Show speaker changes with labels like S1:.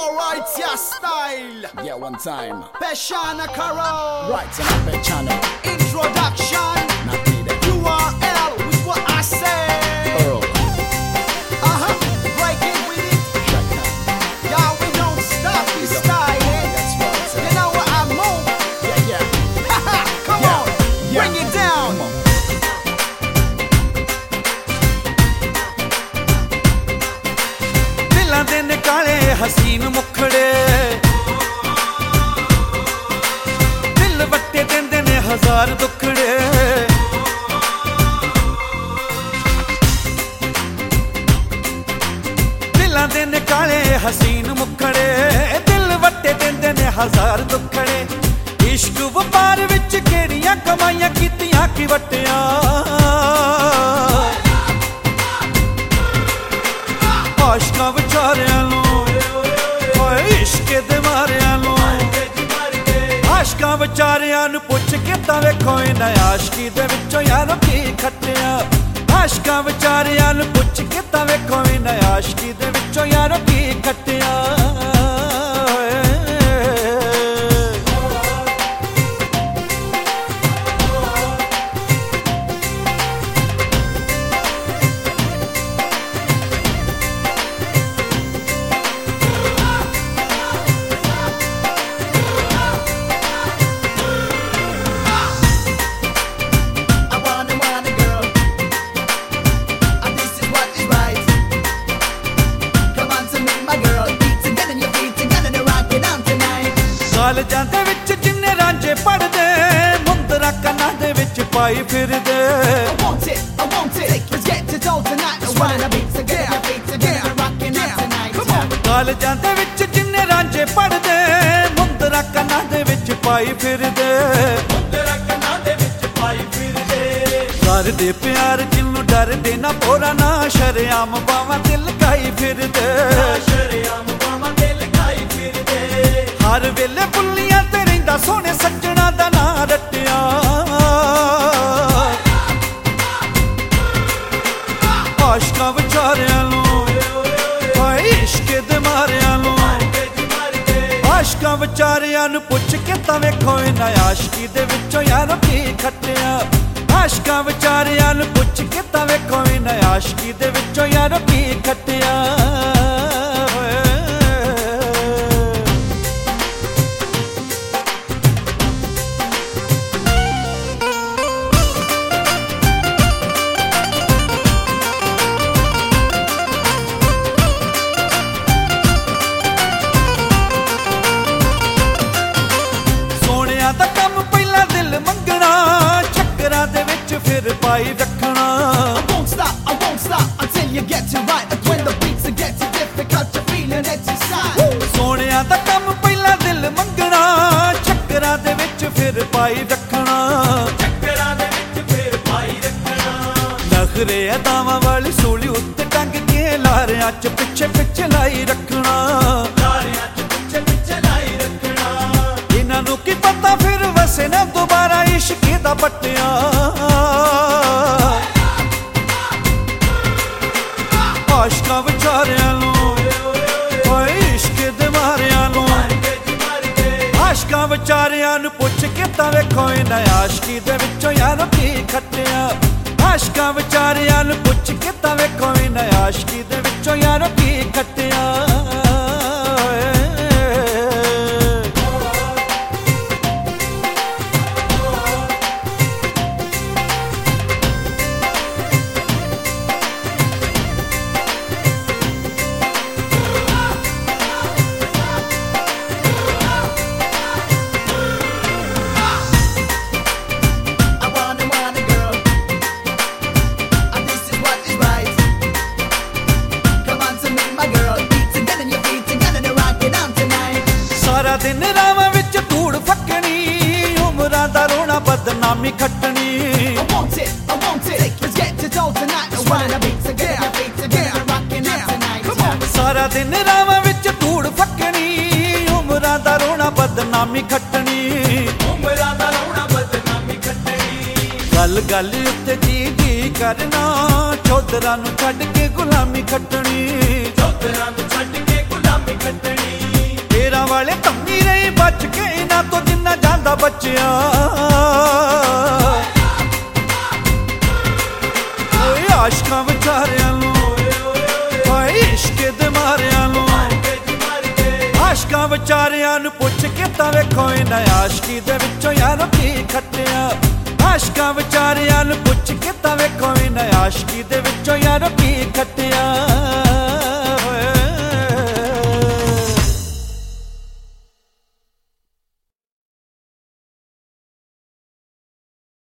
S1: Alright, your style.
S2: Yeah, one time.
S1: Peshana Karo.
S2: Right, so my bed channel.
S1: Introduction.
S2: Not needed.
S1: URL with what I say.
S2: Earl.
S1: Break it with it.
S2: Shut down.
S1: Y'all, we don't stop this style.
S2: That's right.
S1: You know what I move?
S2: Yeah.
S1: Come
S2: Yeah.
S1: on.
S2: Yeah.
S1: Bring it down.
S2: Come on.
S3: दिलां दे निकाले हसीन मुखड़े दिल वट्टे देंदे ने हजार दुखड़े दिलां दे निकाले हसीन मुखड़े दिल वट्टे देंदे ने हजार दुखड़े इश्क वपार विच केड़ियां कमाइयां कीतियां की वट्टियां आशकां विचारियां नूं ओए इश्क दे मारियां नूं आशकां विचारियां नूं पुछ के तां वेखो इन्हां आशकी दे विचों यारो की खट्टिया आशकां विचारियां नूं पुछ के तां वेखो इन्हां आशकी दे विचों यारो की खट्टिया ਕਾਲਜਾਂ ਦੇ ਵਿੱਚ ਜਿੰਨੇ ਰਾਂਝੇ ਪੜਦੇ ਮੁੰਦਰਾ ਕੰਨਾਂ ਦੇ ਵਿੱਚ ਪਾਈ ਫਿਰਦੇ
S1: I want it, let's get it all tonight. I wanna be together, rockin' out tonight. Come on.
S3: ਕਾਲਜਾਂ ਦੇ ਵਿੱਚ ਜਿੰਨੇ ਰਾਂਝੇ ਪੜਦੇ ਮੁੰਦਰਾ ਕੰਨਾਂ ਦੇ ਵਿੱਚ ਪਾਈ ਫਿਰਦੇ ਮੁੰਦਰਾ ਕੰਨਾਂ ਦੇ ਵਿੱਚ ਪਾਈ ਫਿਰਦੇ ਕਰਦੇ ਪਿਆਰ ਜਿੰਨੂੰ ਡਰਦੇ ਨਾ ਪੋਰਾ ਨਾ ਸ਼ਰੇਆਮ ਬਾਵਾਂ ਤੇ ਲਗਾਈ ਫਿਰਦੇ ਸ਼ਰੇਆਮ ਬਾਵਾਂ ਤੇ ਲਗਾਈ ਫਿਰਦੇ ਹਰ ਵੇਲੇ ਬੁੱਲੀਆਂ ਤੇ ਰਹਿੰਦਾ ਸੋਹਣੇ ਸੱਜਣਾ ਦਾ ਨਾਂ ਰੱਟਿਆ ਆਸ਼ਕਾਂ ਵਿਚਾਰਿਆਂ ਨੂੰ ਓਏ ਇਸ਼ਕ ਦੇ ਮਾਰਿਆਂ ਨੂੰ ਆਸ਼ਕਾਂ ਵਿਚਾਰਿਆਂ ਨੂੰ ਪੁੱਛ ਕੇ ਤਾਂ ਵੇਖੋ ਇਨ੍ਹਾਂ ਆਸ਼ਕੀ ਦੇ ਵਿੱਚੋਂ ਯਾਰੋ ਕੀ ਖੱਟਿਆ ਆਸ਼ਕਾਂ ਵਿਚਾਰਿਆਂ ਨੂੰ ਪੁੱਛ ਕੇ ਤਾਂ ਵੇਖੋ ਇਨ੍ਹਾਂ ਆਸ਼ਕੀ ਦੇ ਵਿੱਚੋਂ ਯਾਰੋ ਕੀ ਖੱਟਿਆ ਦਾ ਕੰਮ ਪਹਿਲਾਂ ਦਿਲ ਮੰਗਣਾ ਚੱਕਰਾਂ ਦੇ ਵਿੱਚ ਫਿਰ ਪਾਈ ਰੱਖਣਾ
S1: I won't stop until you get it right. That's when the beats are getting difficult, you're feeling it inside.
S3: ਸੋਹਣਿਆਂ ਦਾ ਕੰਮ ਪਹਿਲਾਂ ਦਿਲ ਮੰਗਣਾ ਚੱਕਰਾਂ ਦੇ ਵਿੱਚ ਫਿਰ ਪਾਈ ਰੱਖਣਾ ਚੱਕਰਾਂ ਦੇ ਵਿੱਚ ਫਿਰ ਪਾਈ ਰੱਖਣਾ ਨਖਰੇ ਅਦਾਵਾਂ ਵਾਲੀ ਸੂਲੀ ਉੱਤੇ ਟੰਗ ਕੇ ਲਾਰਿਆਂ 'ਚ ਪਿੱਛੇ ਪਿੱਛੇ ਲਾਈ ਰੱਖਣਾ ਲਾਰਿਆਂ 'ਚ ਪਿੱਛੇ ਪਿੱਛੇ ਲਾਈ ਰੱਖਣਾ ਇਹਨਾਂ ਨੂੰ ਕੀ ਪਤਾ ਫਿਰ ਵਸੇ ਨਾ ਦੁਬਾਰਾ ਇਸ਼ਕ ਦਾ ਪੱਟਿਆ ਆਸ਼ਕਾਂ ਵਿਚਾਰਿਆਂ ਨੂੰ ਓਏ ਇਸ਼ਕ ਦੇ ਮਾਰਿਆਂ ਨੂੰ ਆਸ਼ਕਾਂ ਵਿਚਾਰਿਆਂ ਨੂੰ ਪੁੱਛ ਕੇ ਤਾਂ ਵੇਖੋ ਇਨ੍ਹਾਂ ਆਸ਼ਕੀ ਦੇ ਵਿੱਚੋਂ ਯਾਰੋ ਕੀ ਖੱਟਿਆ ਆਸ਼ਕਾਂ ਵਿਚਾਰਿਆਂ ਨੂੰ ਪੁੱਛ ਕੇ ਤਾਂ ਵੇਖੋ ਇਨ੍ਹਾਂ ਆਸ਼ਕੀ ਦੇ ਵਿੱਚੋਂ ਯਾਰੋ ਕੀ ਖੱਟਿਆ ਸਾਰਾ ਦਿਨ ਰਾਵਾਂ ਵਿੱਚ ਧੂੜ ਫੱਕਣੀ ਉਮਰਾਂ ਦਾ ਰੋਣਾ ਬਦਨਾਮੀ ਖੱਟਣੀ
S1: I want it, let's get it all tonight. I wanna be together, rockin' out tonight. Come on.
S3: ਸਾਰਾ ਦਿਨ ਰਾਵਾਂ ਵਿੱਚ ਧੂੜ ਫੱਕਣੀ ਉਮਰਾਂ ਦਾ ਰੋਣਾ ਬਦਨਾਮੀ ਖੱਟਣੀ ਉਮਰਾਂ ਦਾ ਰੋਣਾ ਬਦਨਾਮੀ ਖੱਟਣੀ ਗੱਲ ਗੱਲ ਉੱਤੇ ਜੀ ਕਰਨਾ ਚੌਧਰਾਂ ਨੂੰ ਛੱਡ ਕੇ ਗੁਲਾਮੀ ਖੱਟਣੀ ਚੌਧਰਾਂ ਨੂੰ ਛੱਡ ਕੇ ਗੁਲਾਮੀ ਖੱਟਣੀ ਨਸ਼ਿਆਂ ਵਾਲੇ ਧੰਮੀ ਰਹੀ ਬਚ ਕੇ ਇਹਨਾਂ ਤੋਂ ਜਿੰਨਾ ਜਾਂਦਾ ਬਚਿਆ ਓਏ ਆਸ਼ਕਾਂ ਵਿਚਾਰਿਆਂ ਨੂੰ ਓਏ ਇਸ਼ਕ ਦੇ ਮਾਰਿਆਂ ਨੂੰ ਆਸ਼ਕਾਂ ਵਿਚਾਰਿਆਂ ਨੂੰ ਪੁੱਛ ਕੇ ਤਾਂ ਵੇਖੋ ਇਹਨਾਂ ਆਸ਼ਕੀ ਦੇ ਵਿੱਚੋਂ ਯਾਰੋ ਕੀ ਖੱਟਿਆ ਆਸ਼ਕਾਂ ਵਿਚਾਰਿਆਂ ਨੂੰ ਪੁੱਛ ਕੇ ਤਾਂ ਵੇਖੋ ਇਹਨਾਂ ਆਸ਼ਕੀ ਦੇ ਵਿੱਚੋਂ ਯਾਰੋ ਕੀ ਖੱਟਿਆ